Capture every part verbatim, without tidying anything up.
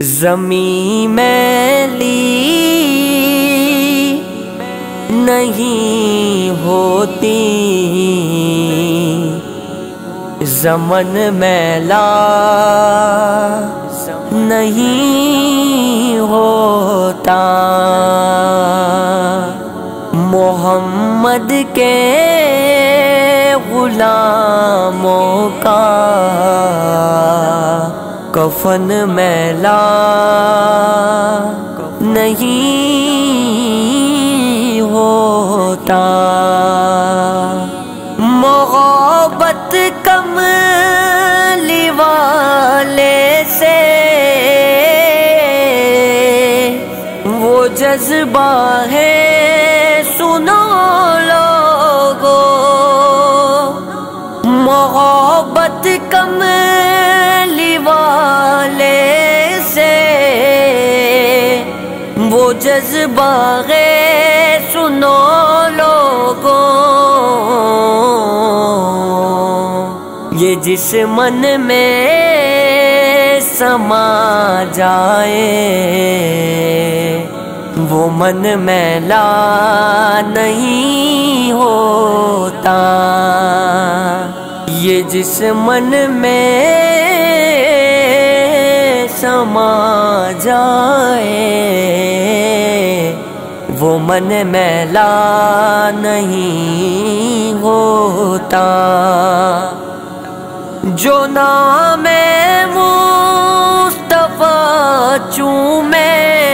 زمیں میلی نہیں ہوتی، زمن میلا نہیں ہوتا۔ محمد کے غلاموں کا کفن میلا نہیں ہوتا۔ محبت کملی والے سے وہ جذبہ ہے، سنو لوگو۔ محبت کملی والے سے وہ جذبہ ہے، سنو لوگو۔ یہ جس من میں سما جائے وہ من میلا نہیں ہوتا۔ یہ جس من میں سما جائے وہ من میلا نہیں ہوتا۔ جو نام مصطفیٰ چومے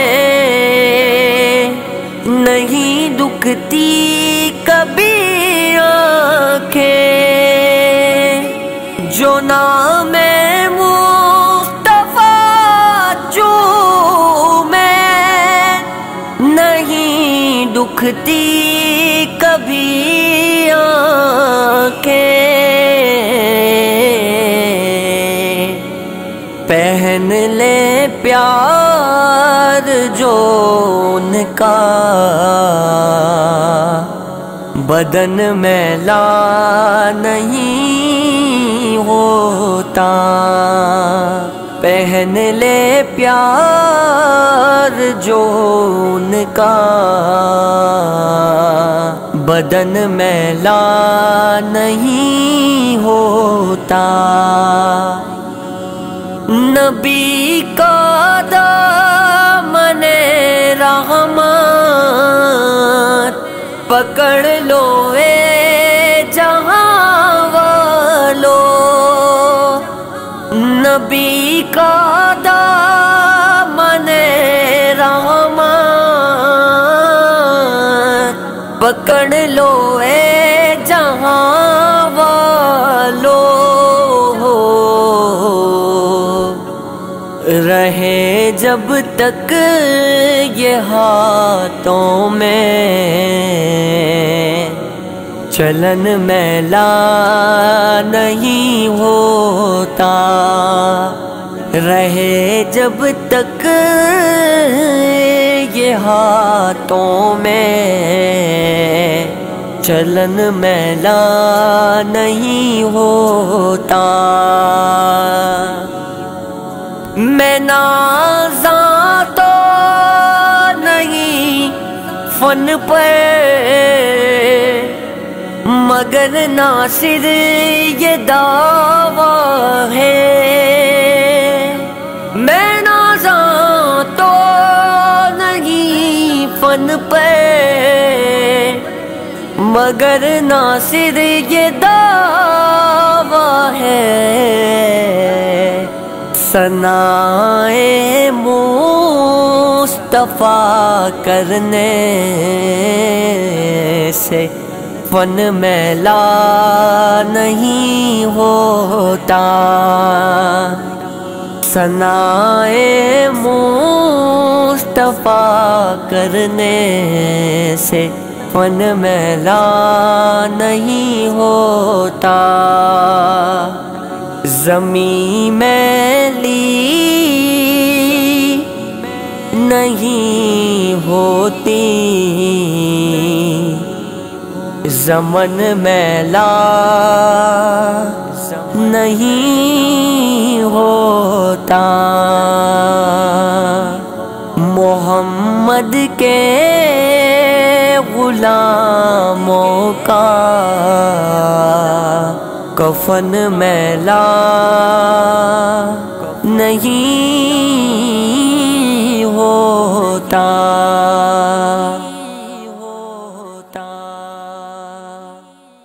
نہیں دکھتی کبھی آنکھیں، جو نام مصطفیٰ چومے نہیں دکھتی کبھی آنکھیں۔ پہن لے پیار جو ان کا بدن میلا نہیں ہوتا۔ پہن لے پیار جو ان کا بدن میلا نہیں ہوتا۔ نبی کا دامن رحمت پکڑ لو اے جہاں والو۔ نبی کا دامن رحمت پکڑ لو اے جہاں والو۔ رہے جب تک یہ ہاتھوں میں چلن میلا نہیں ہوتا۔ رہے جب تک یہ ہاتھوں میں چلن میلا نہیں ہوتا۔ میں نازاں تو نہیں فن پہ مگر ناصر یہ دعویٰ ہے۔ میں نازاں تو نہیں فن پہ مگر ناصر یہ دعویٰ ہے۔ ثنائے مصطفیٰ کرنے سے فن میلا نہیں ہوتا۔ ثنائے مصطفیٰ کرنے سے فن میلا نہیں ہوتا۔ زمیں میلی نہیں ہوتی، زمن میلا نہیں ہوتا۔ محمد کے غلاموں کا کفن میلا نہیں ہوتا۔